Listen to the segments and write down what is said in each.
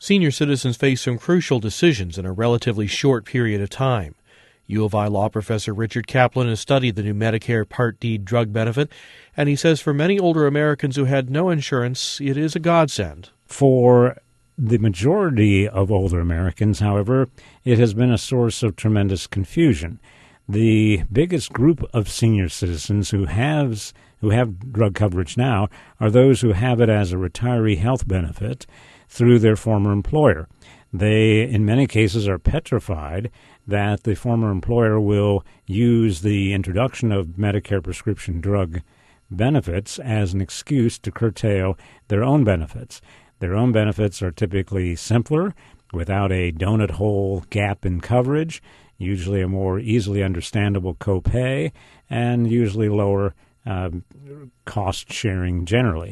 Senior citizens face some crucial decisions in a relatively short period of time. U of I law professor Richard Kaplan has studied the new Medicare Part D drug benefit, and he says for many older Americans who had no insurance, it is a godsend. For the majority of older Americans, however, it has been a source of tremendous confusion. The biggest group of senior citizens who have drug coverage now are those who have it as a retiree health benefit through their former employer. They, in many cases, are petrified that the former employer will use the introduction of Medicare prescription drug benefits as an excuse to curtail their own benefits. Their own benefits are typically simpler, without a donut hole gap in coverage, usually a more easily understandable copay, and usually lower cost sharing generally.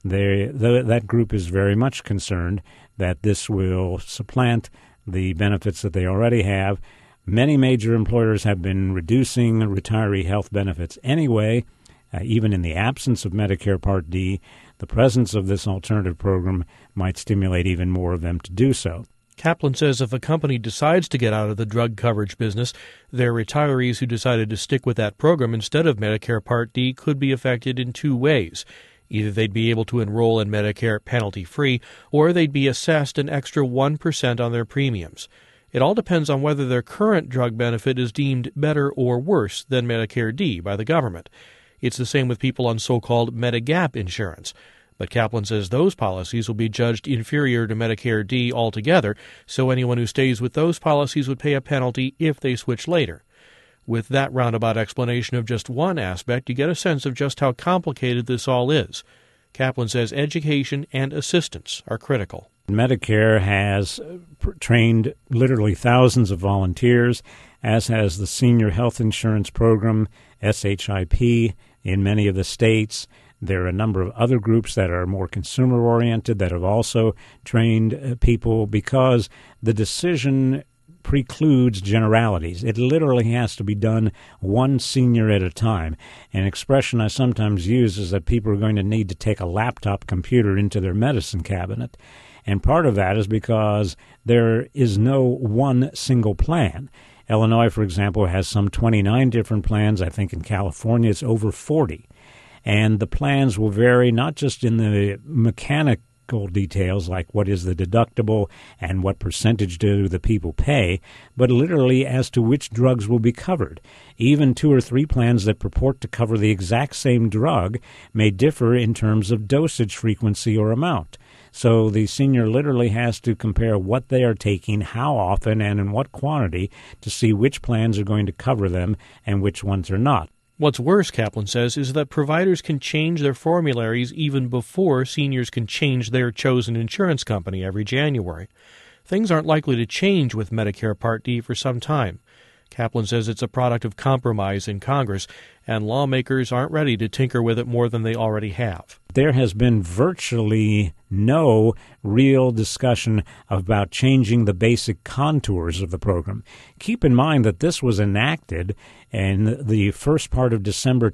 That group is very much concerned that this will supplant the benefits that they already have. Many major employers have been reducing retiree health benefits anyway, even in the absence of Medicare Part D. The presence of this alternative program might stimulate even more of them to do so. Kaplan says if a company decides to get out of the drug coverage business, their retirees who decided to stick with that program instead of Medicare Part D could be affected in two ways. Either they'd be able to enroll in Medicare penalty-free, or they'd be assessed an extra 1% on their premiums. It all depends on whether their current drug benefit is deemed better or worse than Medicare D by the government. It's the same with people on so-called Medigap insurance. But Kaplan says those policies will be judged inferior to Medicare D altogether, so anyone who stays with those policies would pay a penalty if they switch later. With that roundabout explanation of just one aspect, you get a sense of just how complicated this all is. Kaplan says education and assistance are critical. Medicare has trained literally thousands of volunteers, as has the Senior Health Insurance Program, SHIP, in many of the states. There are a number of other groups that are more consumer-oriented that have also trained people because the decision precludes generalities. It literally has to be done one senior at a time. An expression I sometimes use is that people are going to need to take a laptop computer into their medicine cabinet. And part of that is because there is no one single plan. Illinois, for example, has some 29 different plans. I think in California it's over 40. And the plans will vary not just in the mechanical details like what is the deductible and what percentage do the people pay, but literally as to which drugs will be covered. Even 2 or 3 plans that purport to cover the exact same drug may differ in terms of dosage frequency or amount. So the senior literally has to compare what they are taking, how often, and in what quantity to see which plans are going to cover them and which ones are not. What's worse, Kaplan says, is that providers can change their formularies even before seniors can change their chosen insurance company every January. Things aren't likely to change with Medicare Part D for some time. Kaplan says it's a product of compromise in Congress, and lawmakers aren't ready to tinker with it more than they already have. There has been virtually no real discussion about changing the basic contours of the program. Keep in mind that this was enacted in the first part of December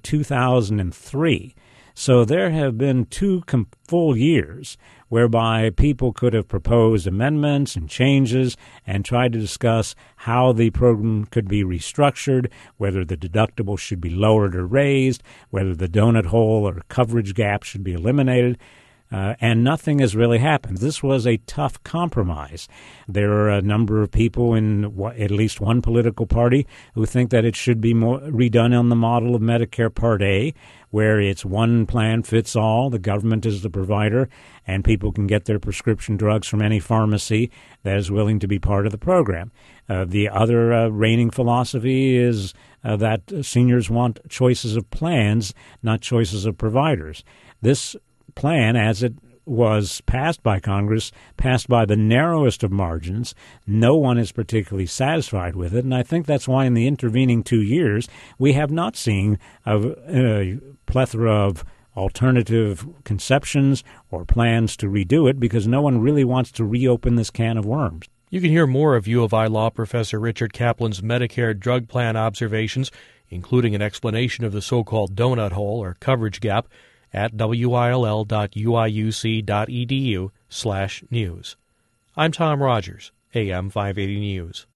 2003. So there have been 2 full years whereby people could have proposed amendments and changes and tried to discuss how the program could be restructured, whether the deductible should be lowered or raised, whether the donut hole or coverage gap should be eliminated. And nothing has really happened. This was a tough compromise. There are a number of people in at least one political party who think that it should be redone on the model of Medicare Part A, where it's one plan fits all, the government is the provider, and people can get their prescription drugs from any pharmacy that is willing to be part of the program. The other reigning philosophy is that seniors want choices of plans, not choices of providers. This plan, as it was passed by Congress, passed by the narrowest of margins. No one is particularly satisfied with it, and I think that's why in the intervening 2 years we have not seen a plethora of alternative conceptions or plans to redo it because no one really wants to reopen this can of worms. You can hear more of U of I law professor Richard Kaplan's Medicare drug plan observations, including an explanation of the so-called donut hole or coverage gap, at will.uiuc.edu/news. I'm Tom Rogers, AM 580 News.